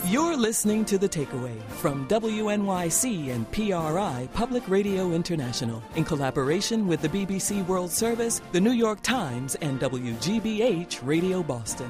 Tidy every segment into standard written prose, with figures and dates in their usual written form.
You're listening to The Takeaway from WNYC and PRI Public Radio International in collaboration with the BBC World Service, the New York Times, and WGBH Radio Boston.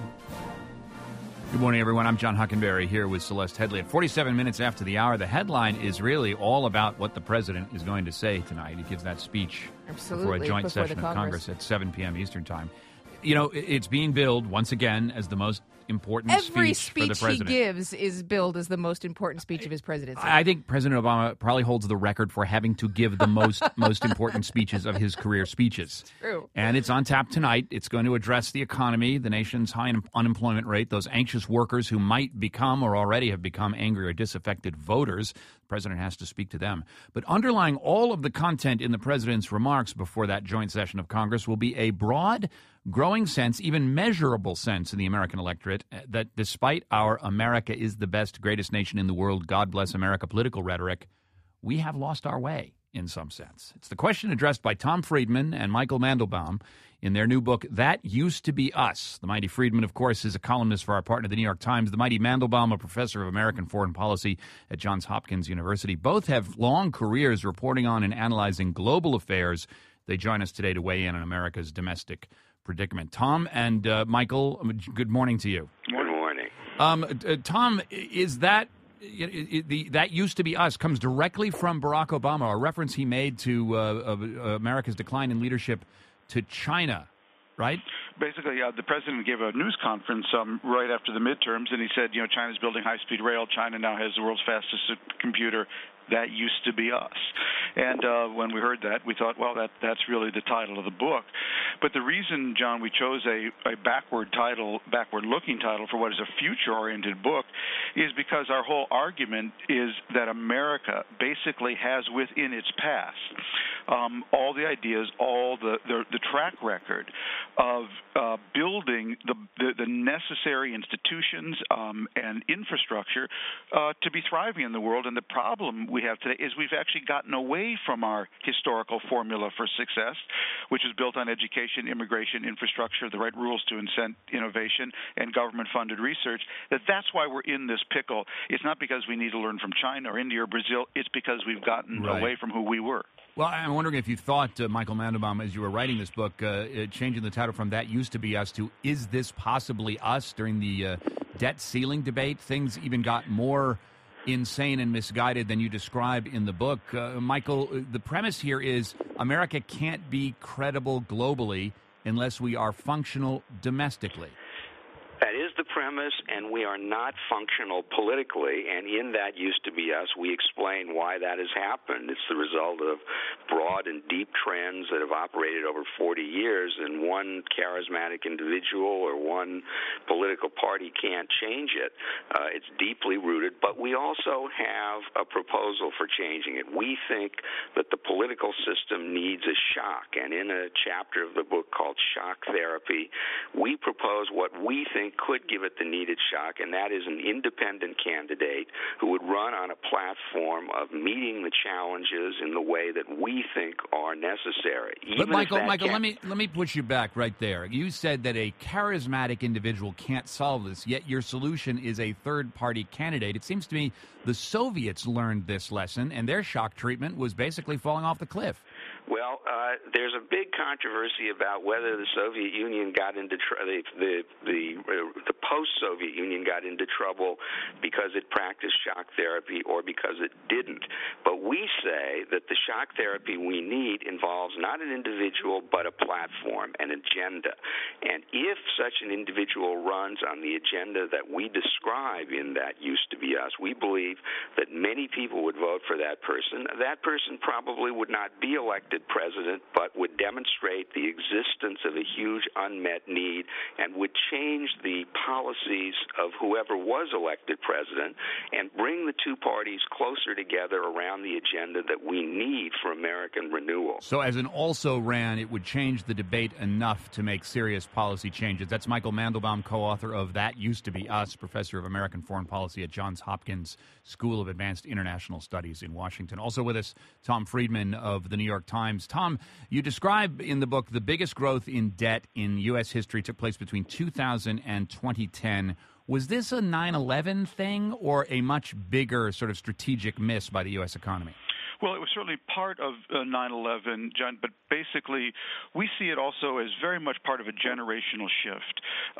Good morning, everyone. I'm John Hockenberry here with Celeste Headley. At 47 minutes after the hour, the headline is really all about what the president is going to say tonight. He gives that speech before a joint session of Congress at 7 p.m. Eastern Time. You know, it's being billed, once again, as the most important speech for the president. Every speech he gives is billed as the most important speech of his presidency. I think President Obama probably holds the record for having to give the most important speeches of his career speeches. It's true. And it's on tap tonight. It's going to address the economy, the nation's high unemployment rate, those anxious workers who might become or already have become angry or disaffected voters. The president has to speak to them. But underlying all of the content in the president's remarks before that joint session of Congress will be a broad, growing sense, even measurable sense in the American electorate that despite our America is the best, greatest nation in the world, God bless America political rhetoric, we have lost our way in some sense. It's the question addressed by Tom Friedman and Michael Mandelbaum in their new book, That Used to Be Us. The mighty Friedman, of course, is a columnist for our partner, the New York Times. The mighty Mandelbaum, a professor of American foreign policy at Johns Hopkins University. Both have long careers reporting on and analyzing global affairs. They join us today to weigh in on America's domestic predicament. Tom and Michael, good morning to you. Good morning. Tom, is that that used to be us comes directly from Barack Obama, a reference he made to America's decline in leadership to China, right? Basically, the president gave a news conference right after the midterms, and he said, China's building high-speed rail. China now has the world's fastest computer. That used to be us. And when we heard that, we thought, well, that's really the title of the book. But the reason, John, we chose a backward-looking title for what is a future-oriented book is because our whole argument is that America basically has within its past all the ideas, all the track record of building the necessary institutions and infrastructure to be thriving in the world. And the problem we have today is we've actually gotten away from our historical formula for success, which is built on education, immigration, infrastructure, the right rules to incent innovation, and government-funded research. That's why we're in this pickle. It's not because we need to learn from China or India or Brazil. It's because we've gotten away from who we were. Well, I'm wondering if you thought, Michael Mandelbaum, as you were writing this book, changing the title from That Used to Be Us to Is This Possibly Us during the debt ceiling debate, things even got more insane and misguided than you describe in the book. Michael, the premise here is America can't be credible globally unless we are functional domestically. That is the premise, and we are not functional politically, and in That Used to Be Us, we explain why that has happened. It's the result of broad and deep trends that have operated over 40 years, and one charismatic individual or one political party can't change it. It's deeply rooted, but we also have a proposal for changing it. We think that the political system needs a shock, and in a chapter of the book called Shock Therapy, we propose what we think could give it the needed shock, and that is an independent candidate who would run on a platform of meeting the challenges in the way that we think are necessary. But Michael, let me push you back right there. You said that a charismatic individual can't solve this, yet your solution is a third-party candidate. It seems to me the Soviets learned this lesson, and their shock treatment was basically falling off the cliff. Well, there's a big controversy about whether the Soviet Union got into the post-Soviet Union got into trouble because it practiced shock therapy or because it didn't. But we say that the shock therapy we need involves not an individual but a platform, an agenda. And if such an individual runs on the agenda that we describe in That Used to Be Us, we believe that many people would vote for that person. That person probably would not be elected president, but would demonstrate the existence of a huge unmet need and would change the policies of whoever was elected president and bring the two parties closer together around the agenda that we need for American renewal. So as an also-ran, it would change the debate enough to make serious policy changes. That's Michael Mandelbaum, co-author of That Used to Be Us, professor of American foreign policy at Johns Hopkins School of Advanced International Studies in Washington. Also with us, Tom Friedman of the New York Times. Tom, you describe in the book the biggest growth in debt in U.S. history took place between 2000 and 2010. Was this a 9/11 thing or a much bigger sort of strategic miss by the U.S. economy? Well, it was certainly part of 9/11, John, but basically we see it also as very much part of a generational shift.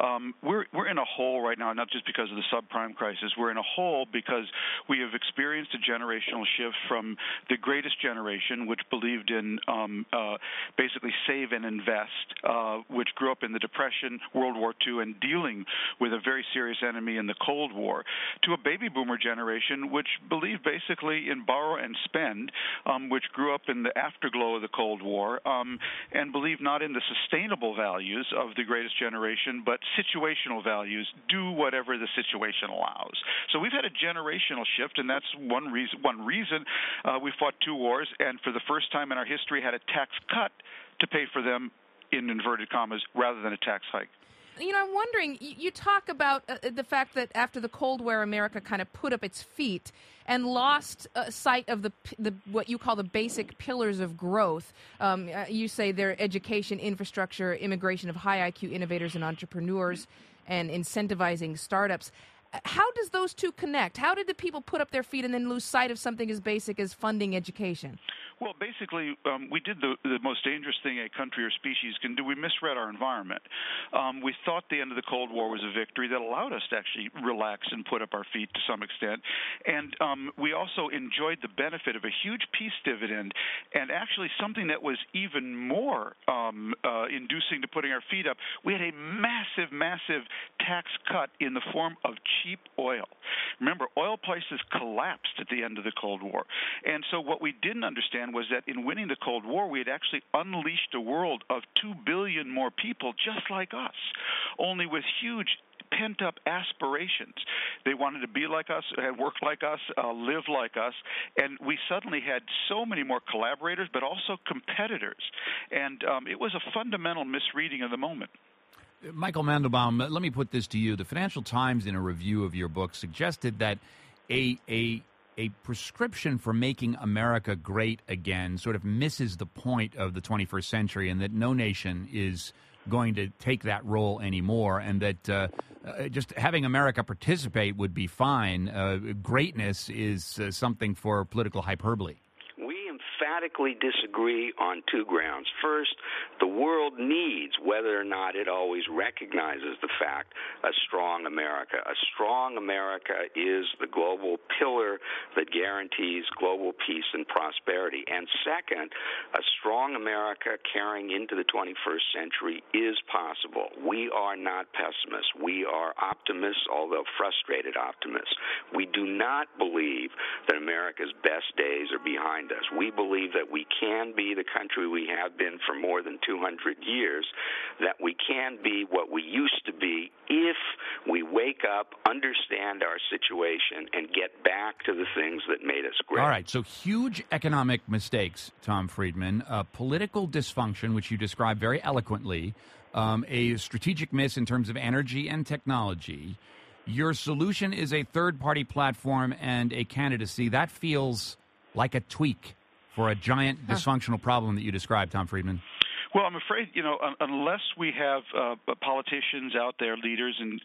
We're in a hole right now, not just because of the subprime crisis. We're in a hole because we have experienced a generational shift from the greatest generation, which believed in basically save and invest, which grew up in the Depression, World War II, and dealing with a very serious enemy in the Cold War, to a baby boomer generation, which believed basically in borrow and spend, which grew up in the afterglow of the Cold War, and believed not in the sustainable values of the greatest generation, but situational values. Do whatever the situation allows. So we've had a generational shift, and that's one reason we fought 2 wars, and for the first time in our history had a tax cut to pay for them, in inverted commas, rather than a tax hike. You know, I'm wondering, you talk about the fact that after the Cold War, America kind of put up its feet and lost sight of the what you call the basic pillars of growth. You say their education, infrastructure, immigration of high IQ innovators and entrepreneurs, and incentivizing startups. How does those two connect? How did the people put up their feet and then lose sight of something as basic as funding education? Well, basically, we did the most dangerous thing a country or species can do. We misread our environment. We thought the end of the Cold War was a victory that allowed us to actually relax and put up our feet to some extent. And we also enjoyed the benefit of a huge peace dividend, and actually something that was even more inducing to putting our feet up. We had a massive, massive tax cut in the form of cheap oil. Remember, oil prices collapsed at the end of the Cold War. And so what we didn't understand was that in winning the Cold War, we had actually unleashed a world of 2 billion more people just like us, only with huge pent-up aspirations. They wanted to be like us, work like us, live like us, and we suddenly had so many more collaborators, but also competitors. And it was a fundamental misreading of the moment. Michael Mandelbaum, let me put this to you. The Financial Times, in a review of your book, suggested that a prescription for making America great again sort of misses the point of the 21st century, and that no nation is going to take that role anymore, and that just having America participate would be fine. Greatness is something for political hyperbole. Emphatically disagree on 2 grounds. First, the world needs, whether or not it always recognizes the fact, a strong America. A strong America is the global pillar that guarantees global peace and prosperity. And second, a strong America carrying into the 21st century is possible. We are not pessimists. We are optimists, although frustrated optimists. We do not believe that America's best days are behind us. We believe that we can be the country we have been for more than 200 years, that we can be what we used to be if we wake up, understand our situation, and get back to the things that made us great. All right, so huge economic mistakes, Tom Friedman, political dysfunction, which you described very eloquently, a strategic miss in terms of energy and technology. Your solution is a third-party platform and a candidacy. That feels like a tweak for a giant dysfunctional problem that you described, Tom Friedman. Well, I'm afraid, unless we have politicians out there, leaders and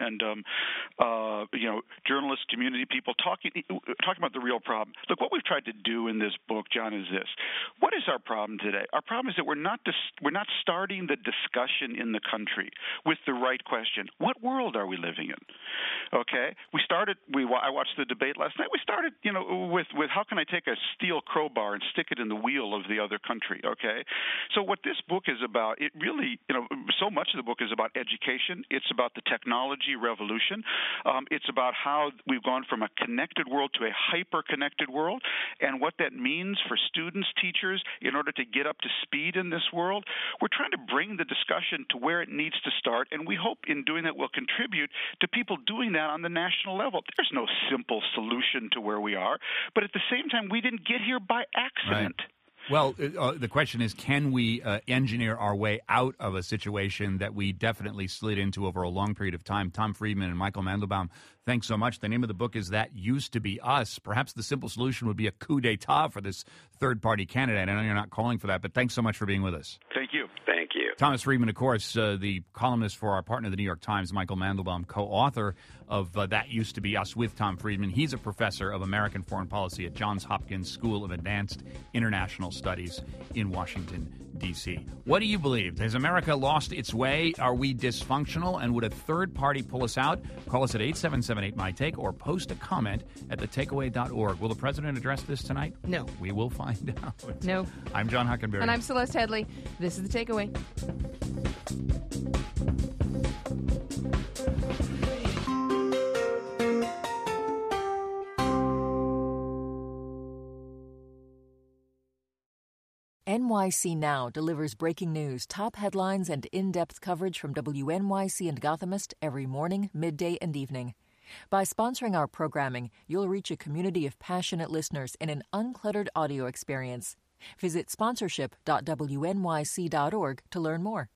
journalists, community people talking about the real problem. Look, what we've tried to do in this book, John, is this. What is our problem today? Our problem is that we're not starting the discussion in the country with the right question. What world are we living in? Okay? I watched the debate last night. We started, with how can I take a steel crowbar and stick it in the wheel of the other country, okay? So what this book is about, it really, so much of the book is about education. It's about the technology revolution. It's about how we've gone from a connected world to a hyper-connected world, and what that means for students, teachers, in order to get up to speed in this world. We're trying to bring the discussion to where it needs to start, and we hope in doing that we'll contribute to people doing that on the national level. There's no simple solution to where we are, but at the same time, we didn't get here by accident. Right. Well, the question is, can we engineer our way out of a situation that we definitely slid into over a long period of time? Tom Friedman and Michael Mandelbaum, thanks so much. The name of the book is That Used to Be Us. Perhaps the simple solution would be a coup d'etat for this third-party candidate. I know you're not calling for that, but thanks so much for being with us. Thank you. Thank you. Thomas Friedman, of course, the columnist for our partner, the New York Times, Michael Mandelbaum, co-author of That Used to Be Us with Tom Friedman. He's a professor of American foreign policy at Johns Hopkins School of Advanced International Studies in Washington, D.C. What do you believe? Has America lost its way? Are we dysfunctional? And would a third party pull us out? Call us at 877-8-MY-TAKE or post a comment at thetakeaway.org. Will the president address this tonight? No. We will find out. No. I'm John Hockenberry. And I'm Celeste Headley. This is The Takeaway. NYC Now delivers breaking news, top headlines, and in-depth coverage from WNYC and Gothamist every morning, midday, and evening. By sponsoring our programming, you'll reach a community of passionate listeners in an uncluttered audio experience. Visit sponsorship.wnyc.org to learn more.